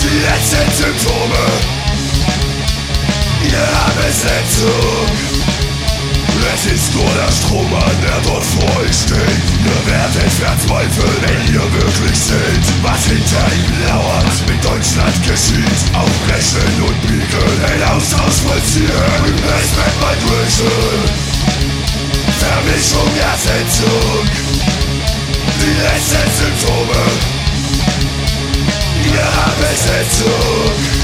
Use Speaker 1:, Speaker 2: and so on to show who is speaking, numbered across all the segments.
Speaker 1: Die letzten Symptome ihrer Besetzung. Es ist nur der Strohmann, der dort vor euch steht. Ihr werdet verzweifeln, wenn ihr wirklich seht, was hinter ihm lauert, mit Deutschland geschieht. Aufbrechen und biegen, den Austausch vollziehen. Replacement Migration, Vermischung, Ersetzung. Die letzten Symptome ihrer Besetzung.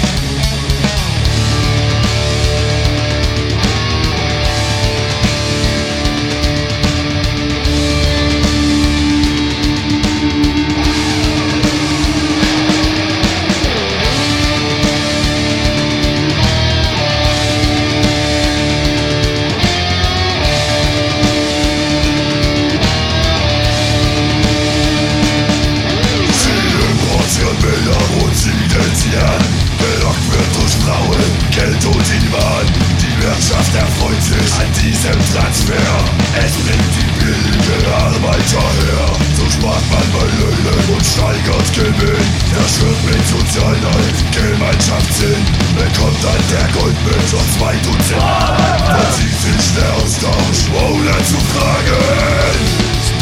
Speaker 1: Gelockt wird durch Brauen, Geld und Iman. Die Wirtschaft erfreut sich an diesem Transfer. Es bringt die billige Arbeiter her. So spart man bei Löhnen und steigert Gewinn. Der schwirrt mit Sozialheit, Gemeinschaftssinn. Bekommt dann der Gold mit und 2 Dutzend. Dann zieht sich der Austausch, ohne zu fragen.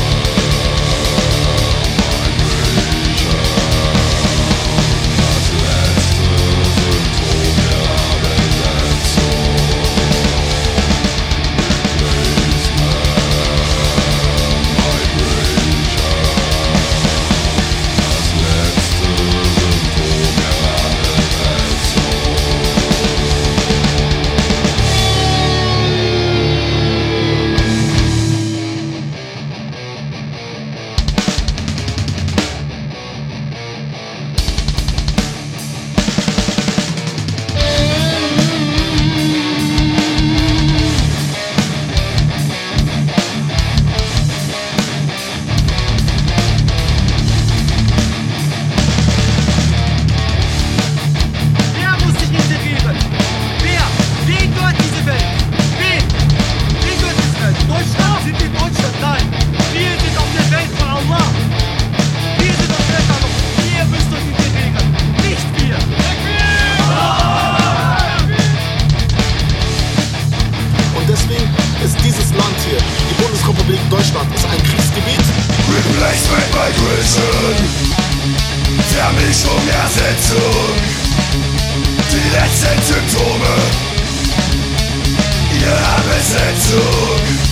Speaker 2: Ist dieses Land hier, die Bundesrepublik Deutschland, ist ein Kriegsgebiet?
Speaker 1: Replacement Migration, Vermischung, Ersetzung. Die letzten Symptome ihrer Besetzung.